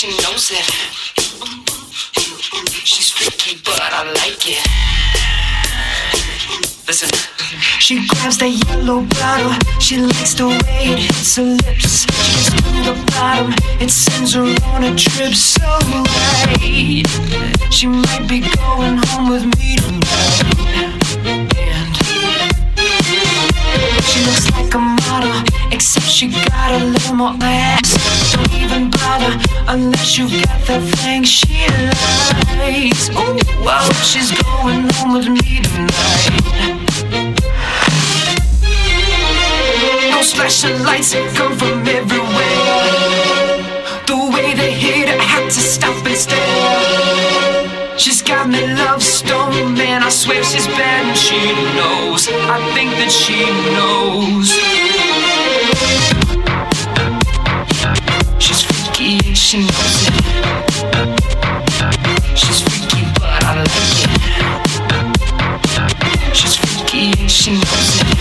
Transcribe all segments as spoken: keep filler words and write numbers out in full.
she knows it. She's freaky, but I like it. Listen. She grabs the yellow bottle. She likes the way it hits her lips. She gets to the bottom. It sends her on a trip so right. She might be going home with me tonight. And she looks like a model, except she got a little more ass. Don't even bother unless you got the thing she likes. Ooh, wow, she's going home with me tonight. Those flashing lights come from everywhere. The way they hit, I had to stop and stare. She's got me love stone, man, I swear she's bad and she knows. I think that she knows. She's freaky and she knows it. She's freaky but I like it. She's freaky and she knows it.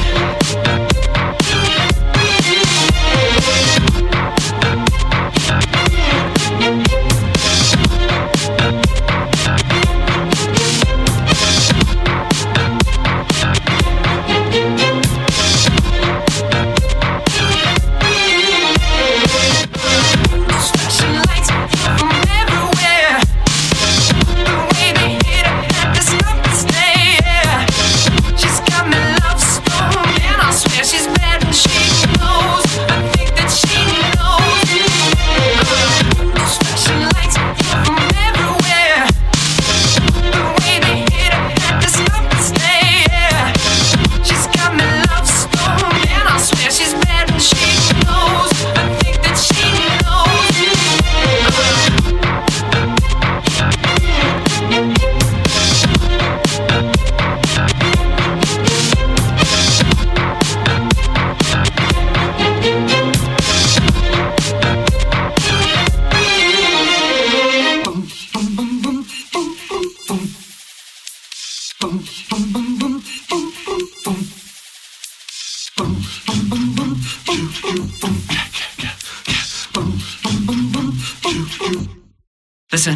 Listen.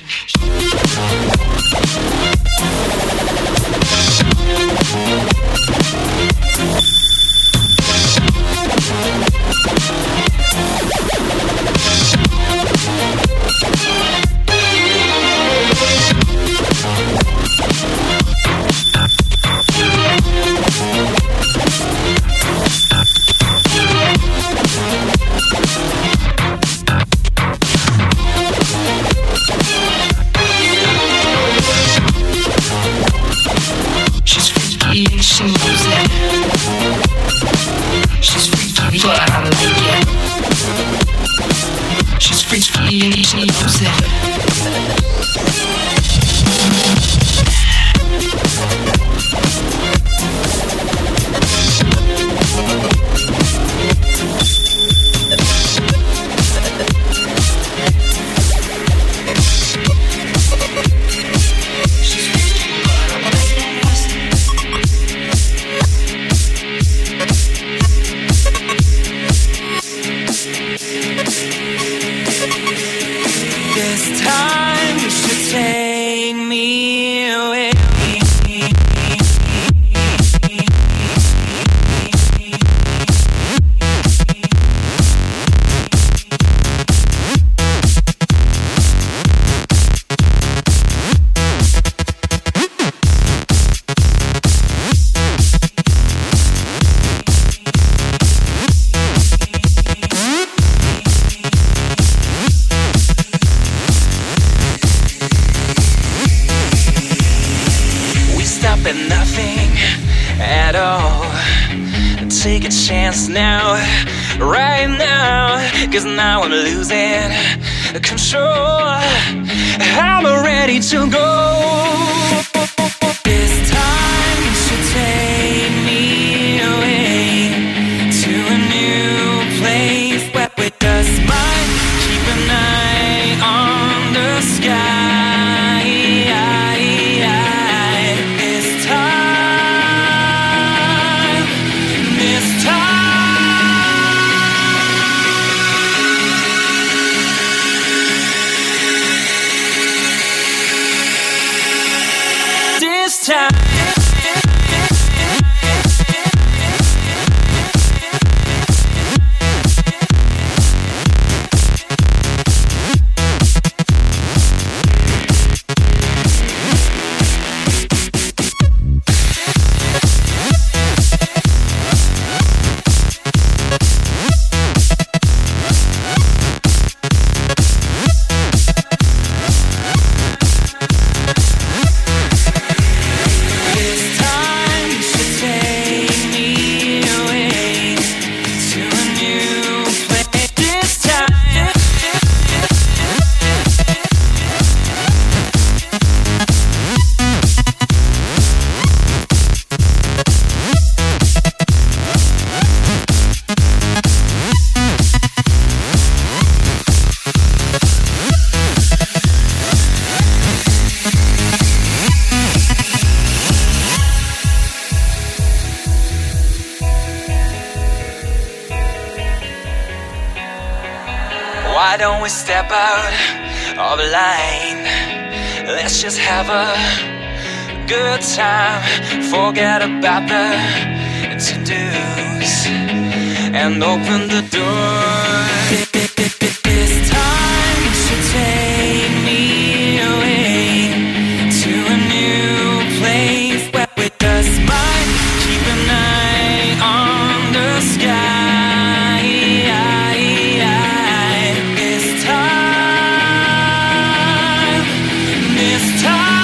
Take a chance now, right now, 'cause now I'm losing control. I'm ready to go. This time you should take me away to a new place where we just might keep an eye on the sky. Why don't we step out of line? Let's just have a good time. Forget about the to-dos and open the door. This time you should take me away to a new place where we just might keep an eye on the sky. This time, this time.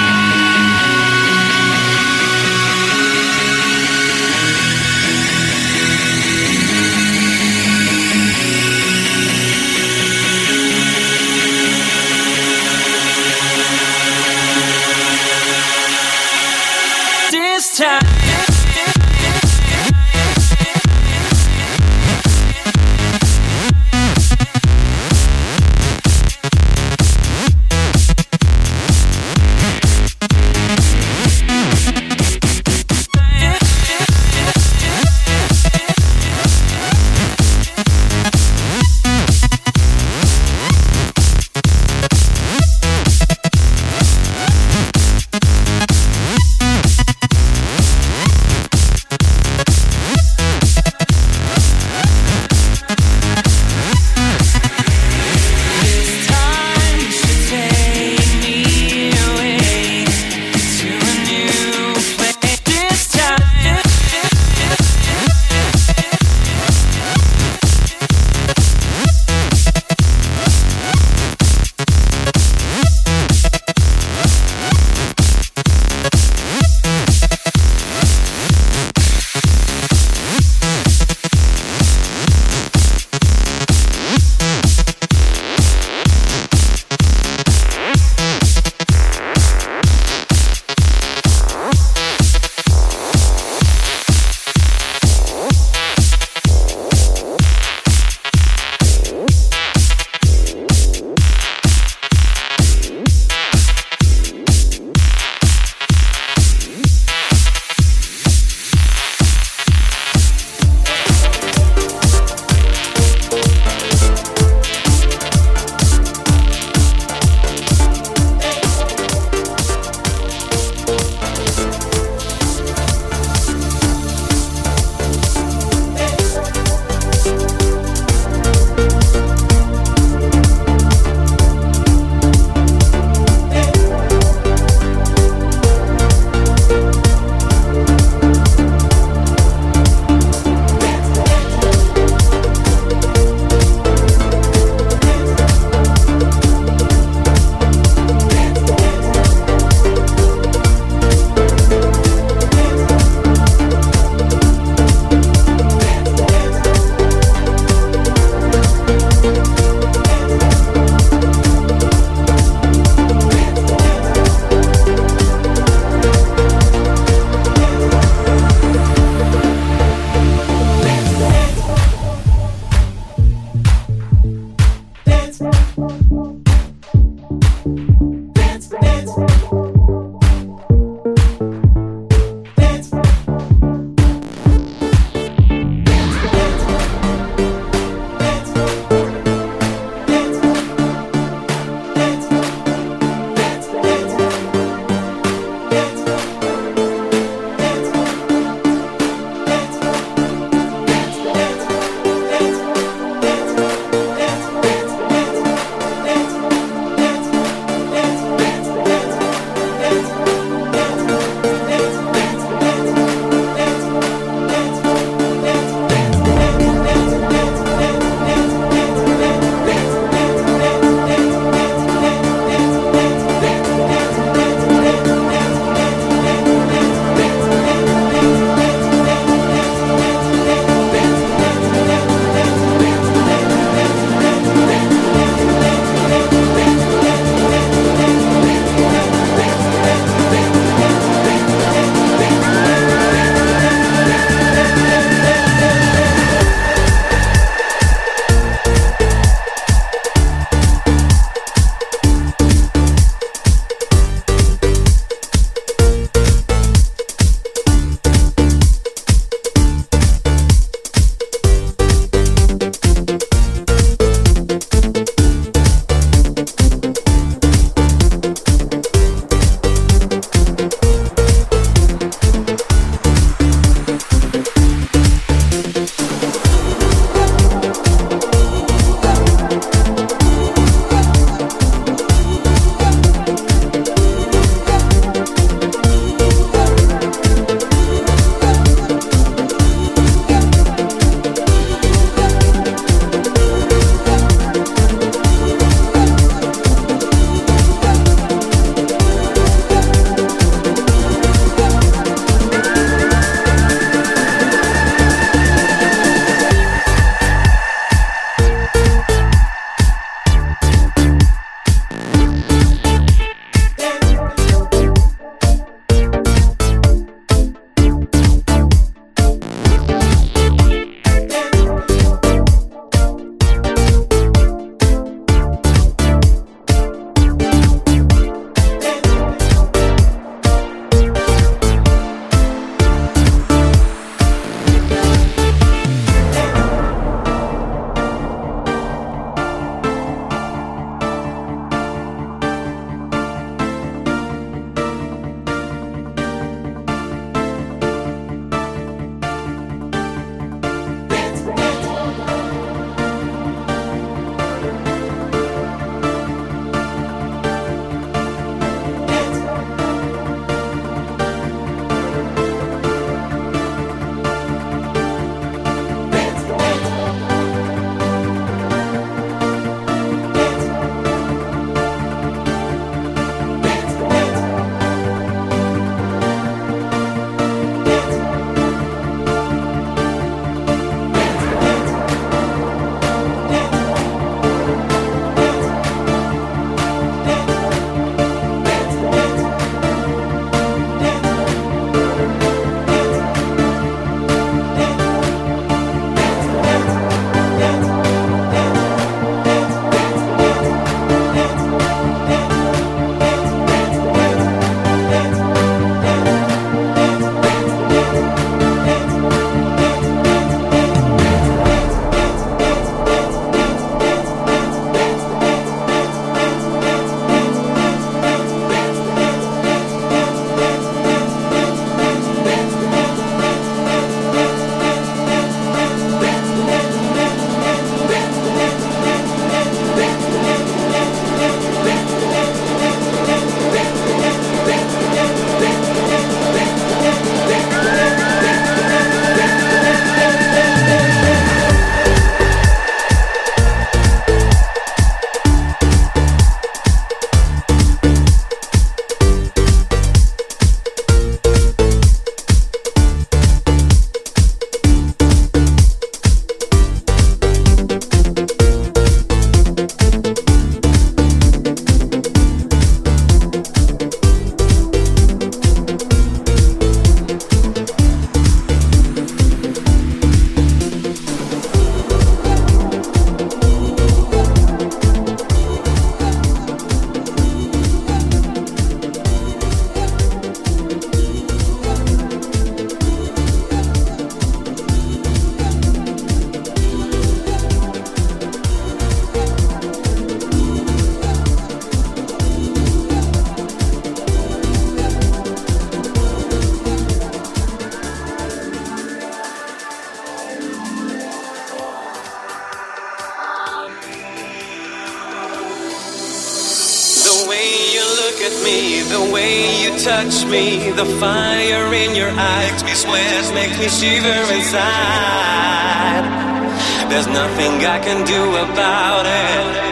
me, the way you touch me, the fire in your eyes makes me sweat, makes me shiver inside. There's nothing I can do about it,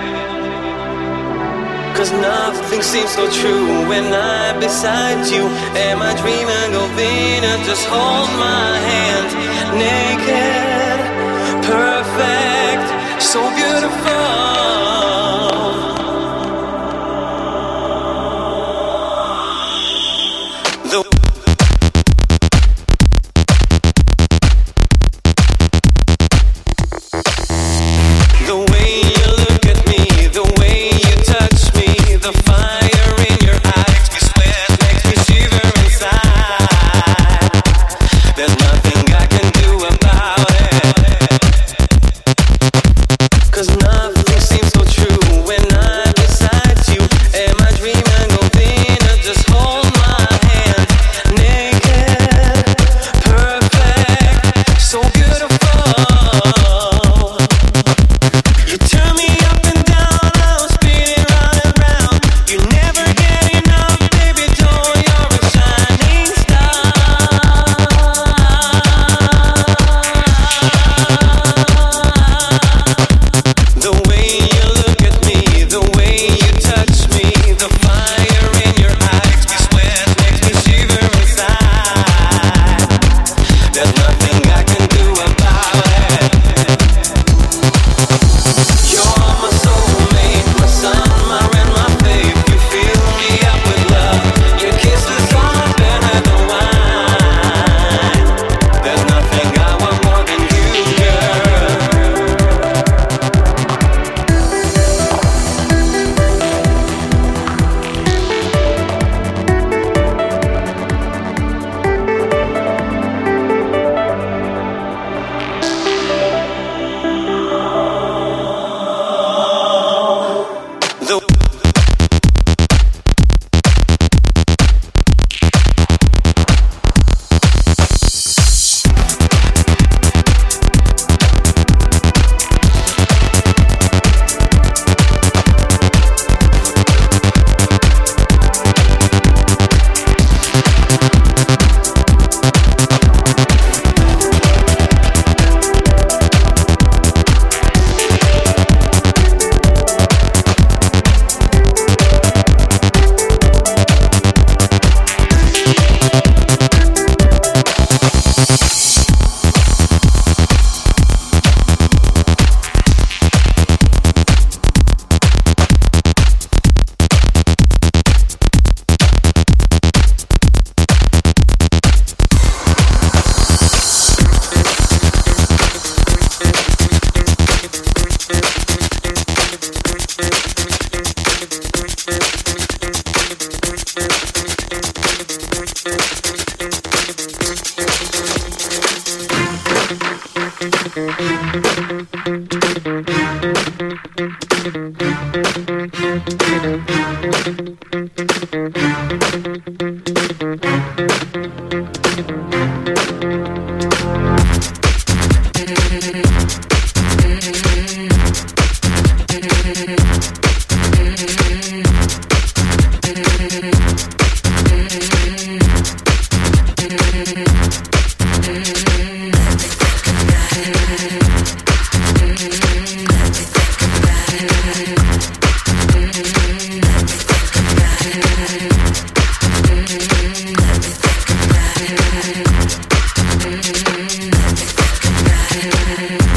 'cause nothing seems so true when I'm beside you. Am I dreaming of Venus? Just hold my hand. Naked, perfect, so beautiful. The Let me think about it.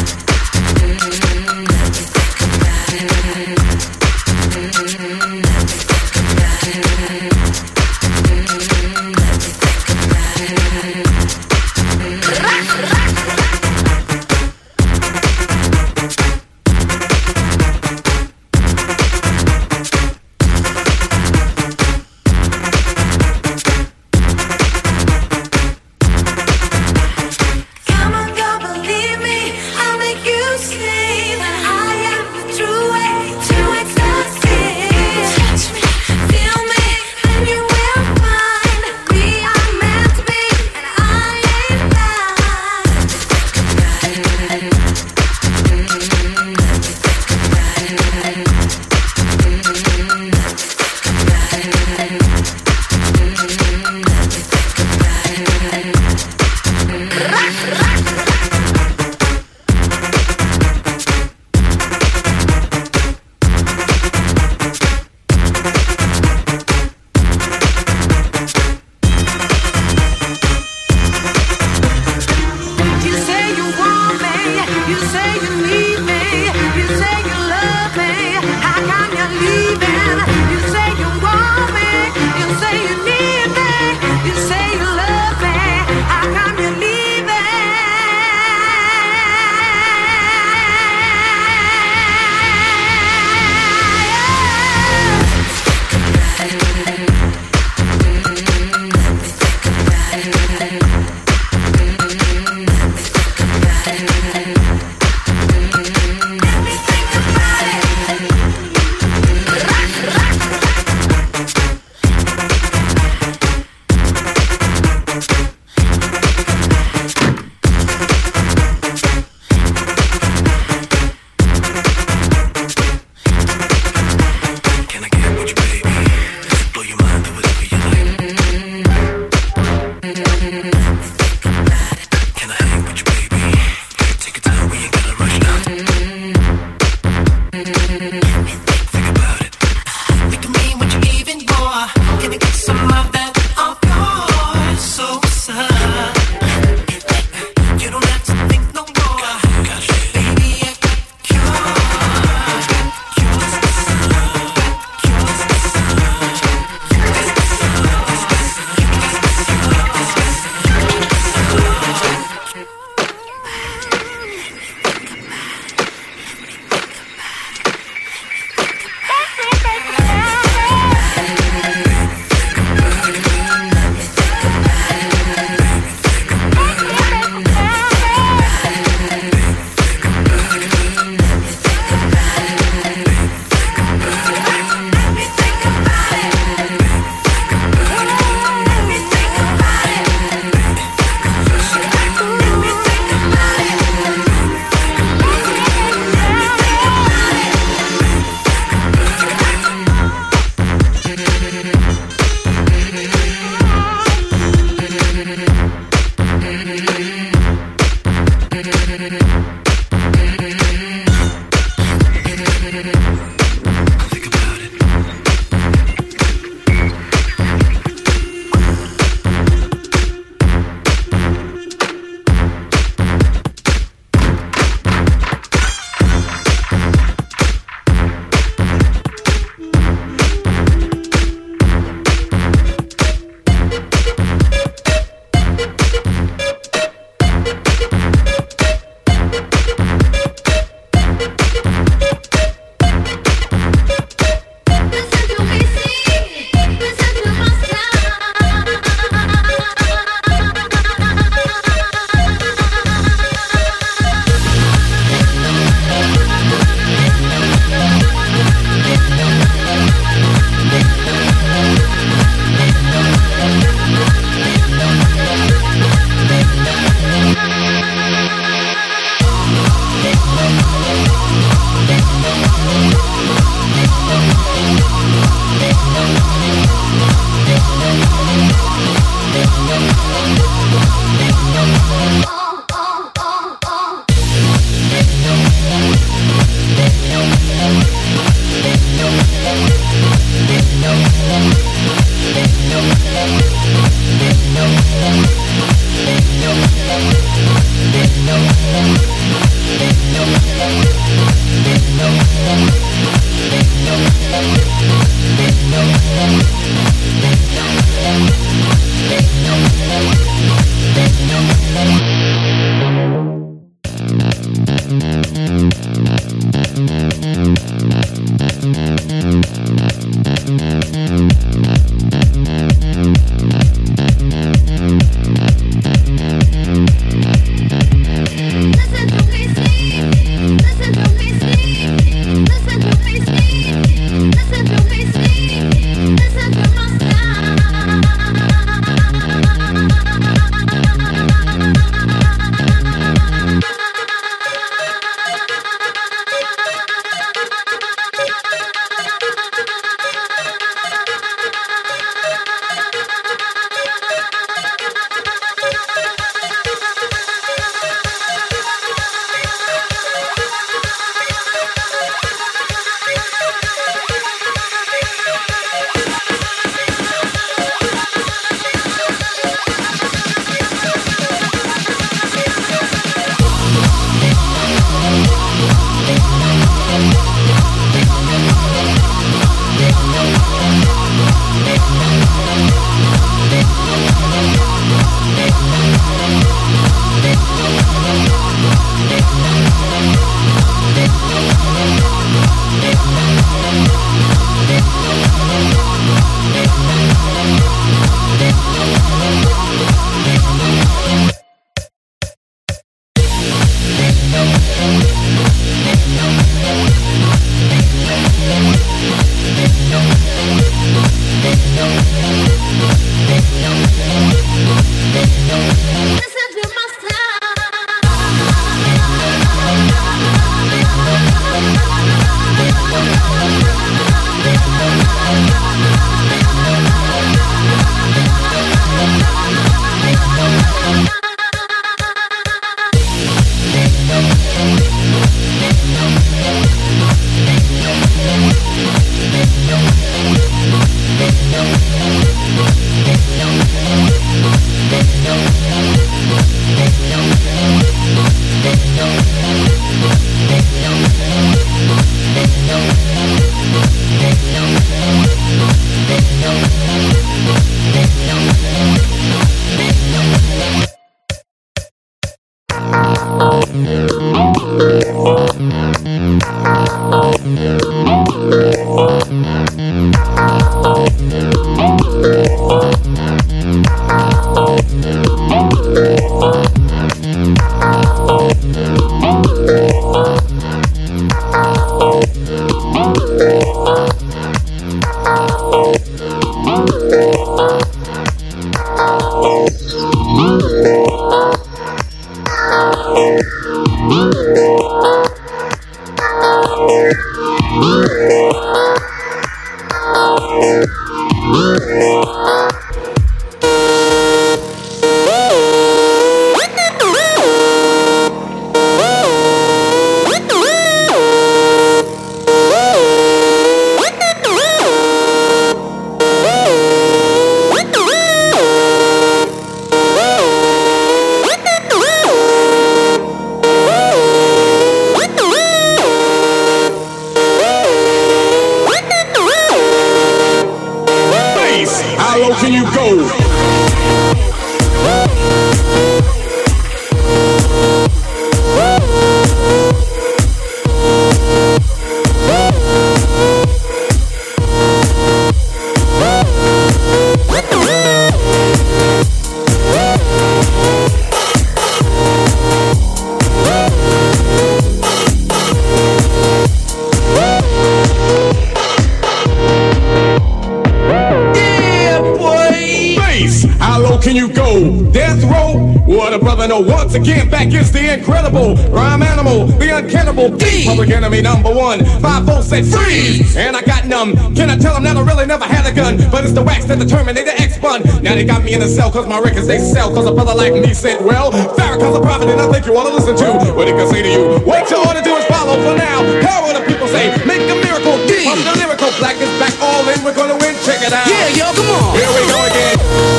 Once again, back is the incredible rhyme animal, the uncannibal D. Public enemy number one. Five volts said freeze, and I got numb. Can I tell them that I really never had a gun? But it's the wax that the Terminator X spun. Now they got me in a cell cause my records they sell. Cause a brother like me said, well, Farrakhan's a prophet and I think you wanna listen to what he can say to you. What you ought to do is follow for now. How will the people say, make a miracle. D. Pump the lyrical, black is back all in. We're gonna win, check it out. Yeah, yo, come on. Here we go again.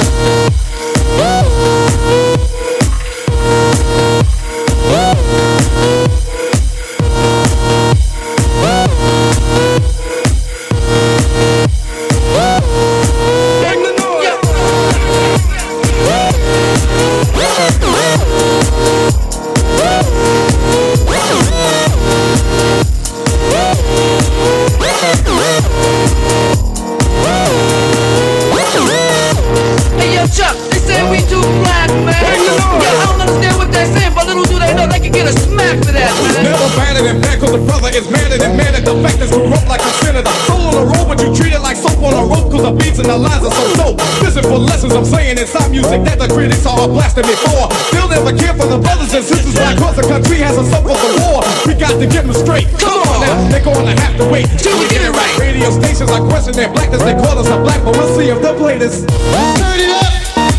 And the lines are so dope. Listen for lessons I'm saying inside music that the critics are blasting me for. Still never care for the brothers and sisters right across the country has a suffered the war. We got to get them straight. Come on now, they're gonna have to wait till we get it right. Radio stations are questioning their blackness. They call us a black, but we'll see if they'll play this. Turn it up.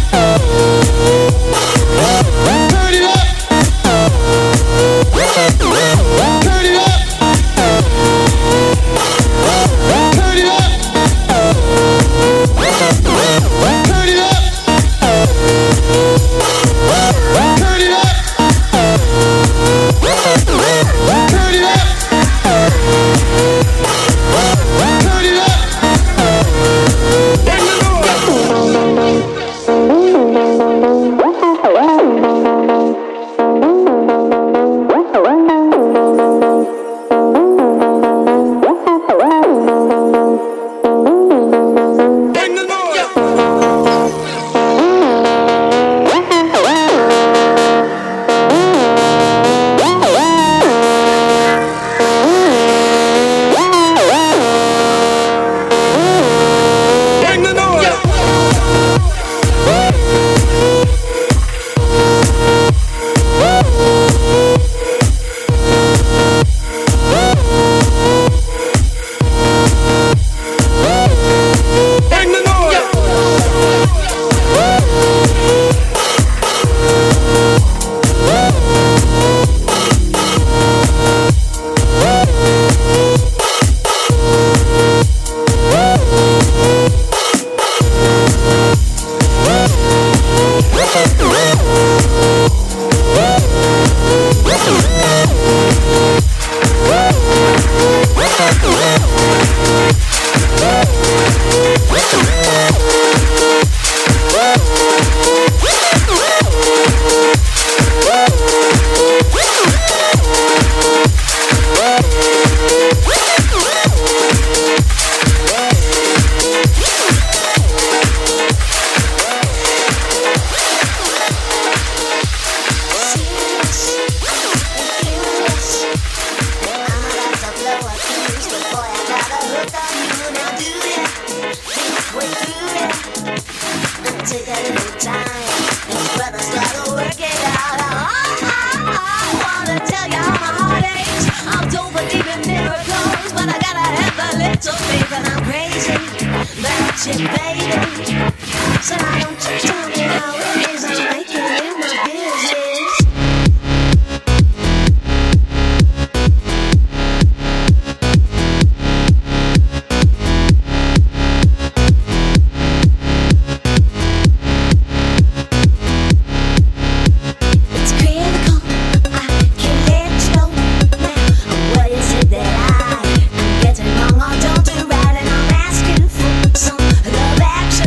Turn it up. Turn it up. Turn it up. Getting wrong or don't do right, and I'm asking for some love action.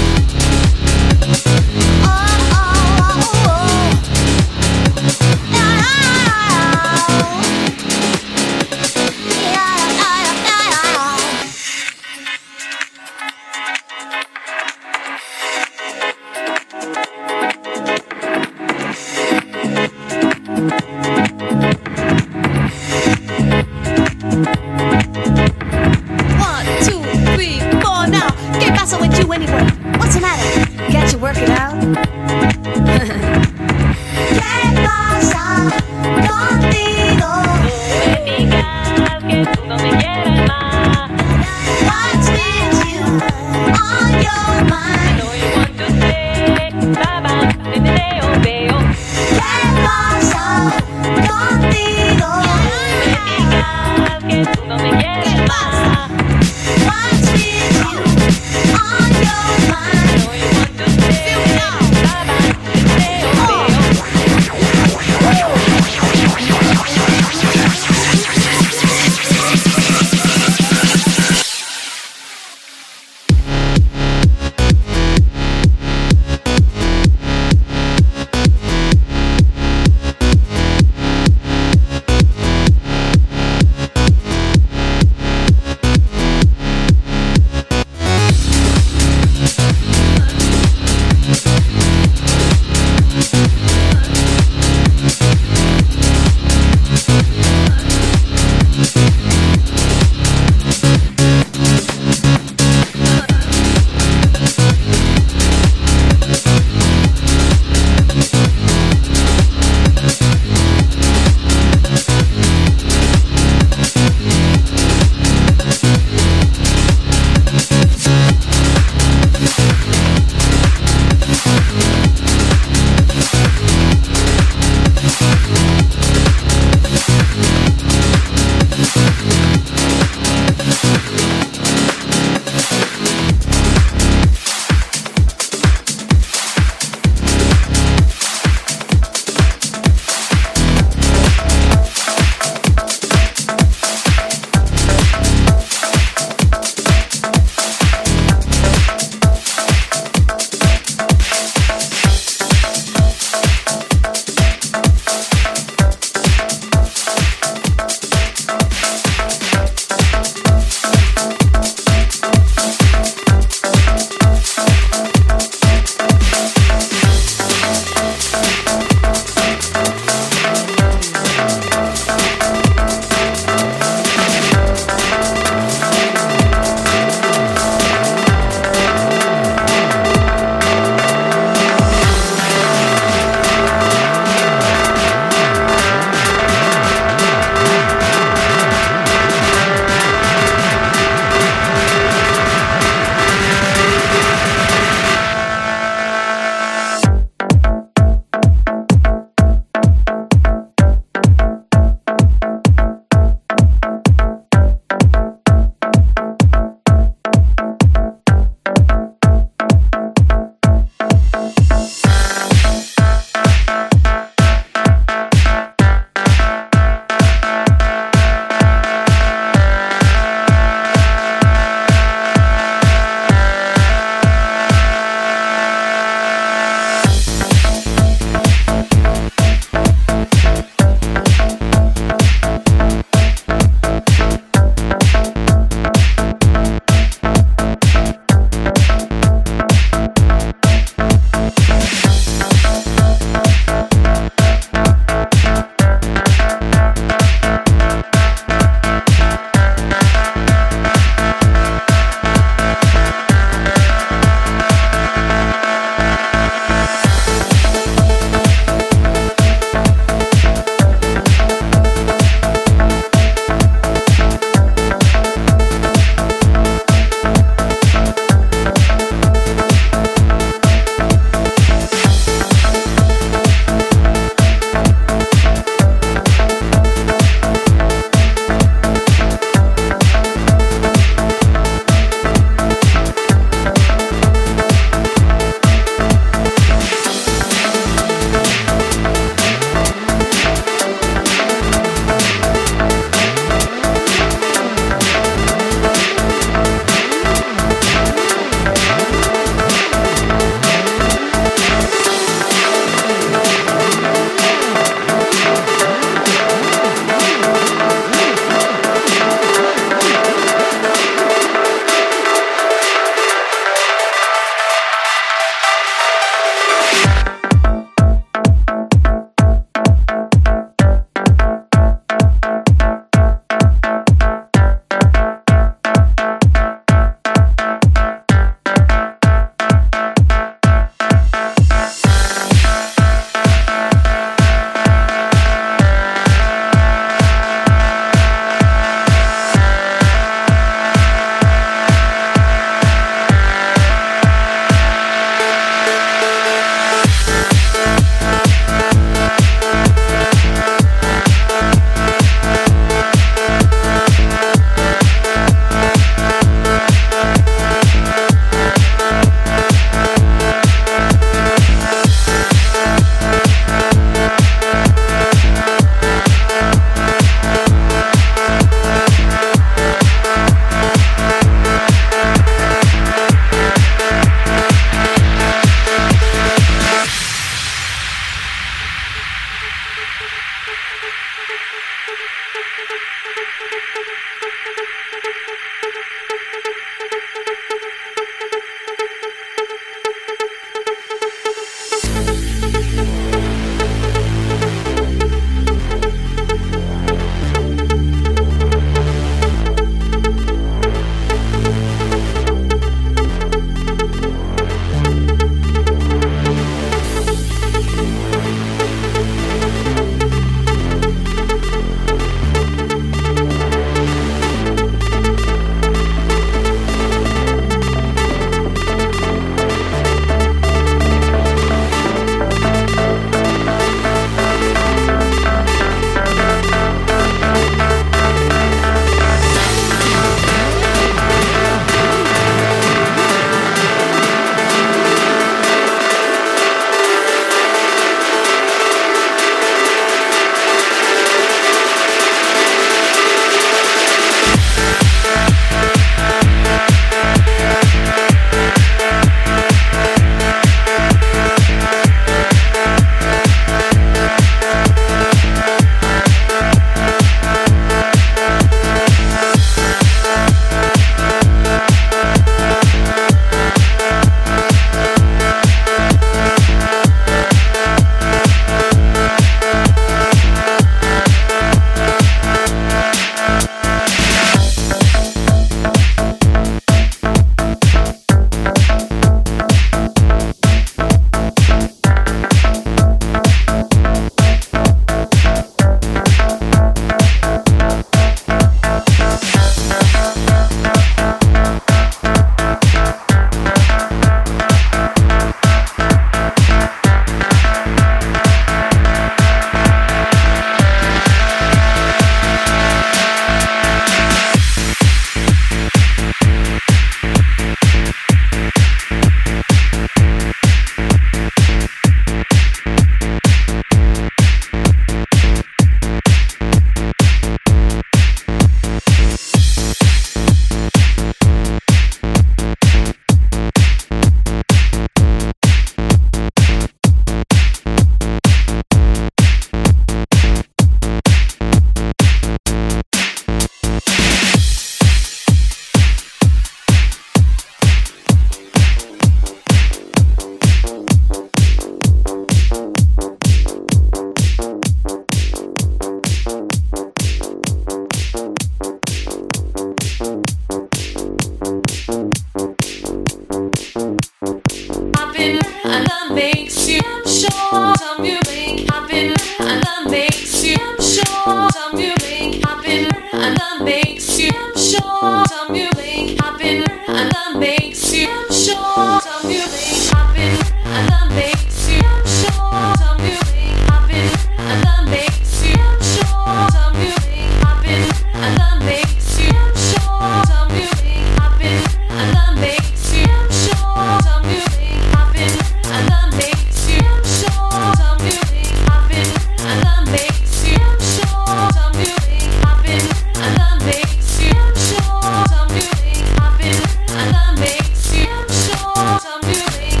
and that makes you sure. Some you make happen, and that makes you sure. Some you make happen, and that makes you sure. Some you make happen, and that makes you sure. Some you make happen, and that makes you sure. Some you make happen, and that makes you sure. Some you make happen, and that makes you sure. Some you make happen, and that makes you sure. Some you make happen, and that makes you sure. Some you make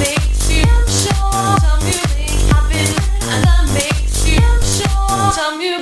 Some you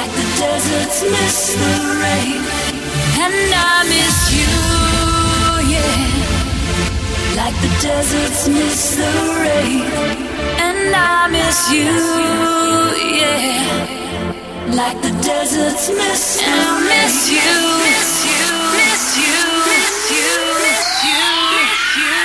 like the deserts miss the rain, and I miss you, yeah. Like the deserts miss the rain, and I miss you, yeah. Like the deserts miss the rain, and I miss you, miss you, miss you, miss you, miss you, miss you.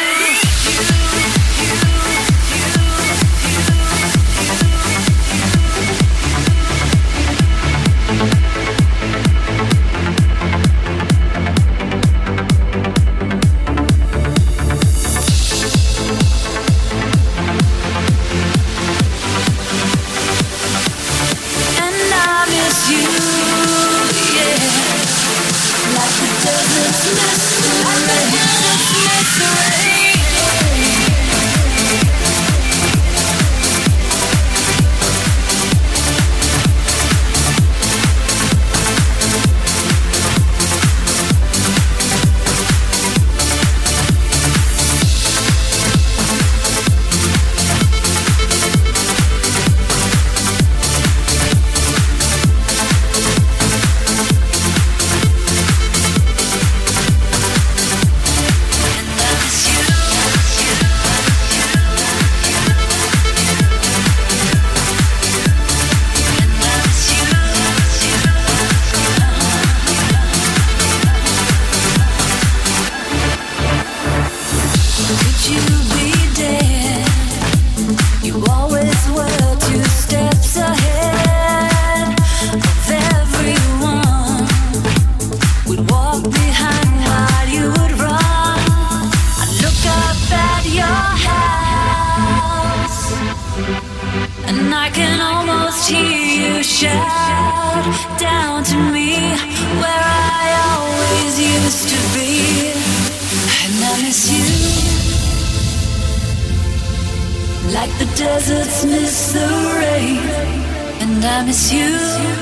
Like the deserts miss the rain, and I miss you.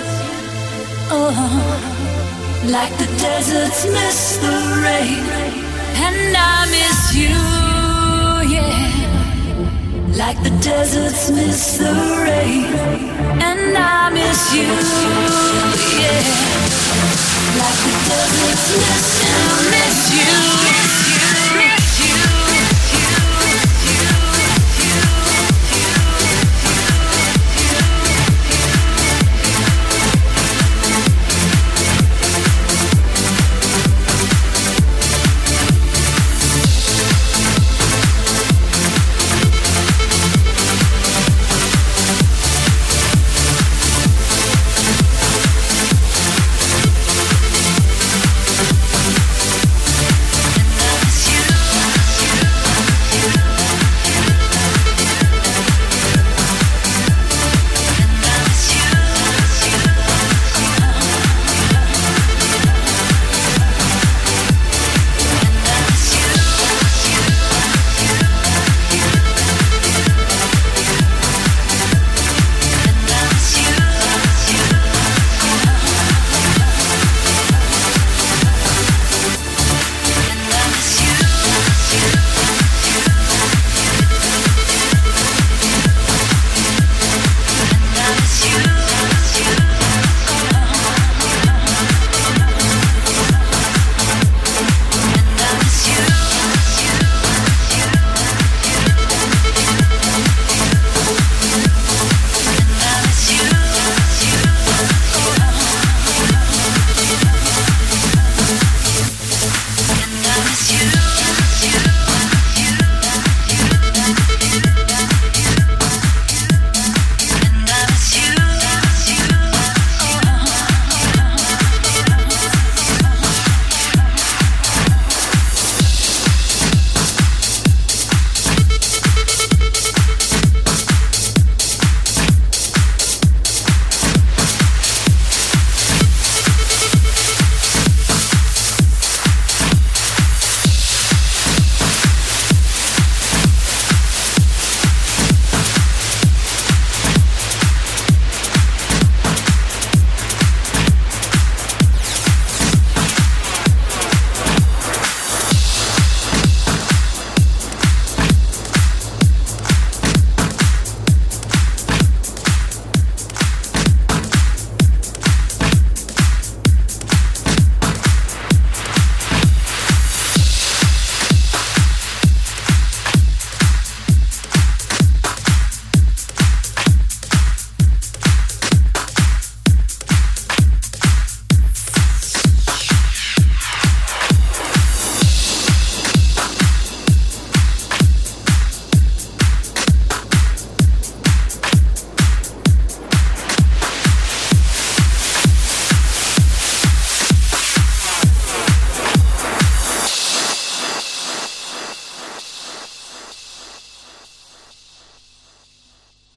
Oh, like the deserts miss the rain, and I miss you. Yeah, like the deserts miss the rain, and I miss you. Yeah, like the deserts miss, and I miss you.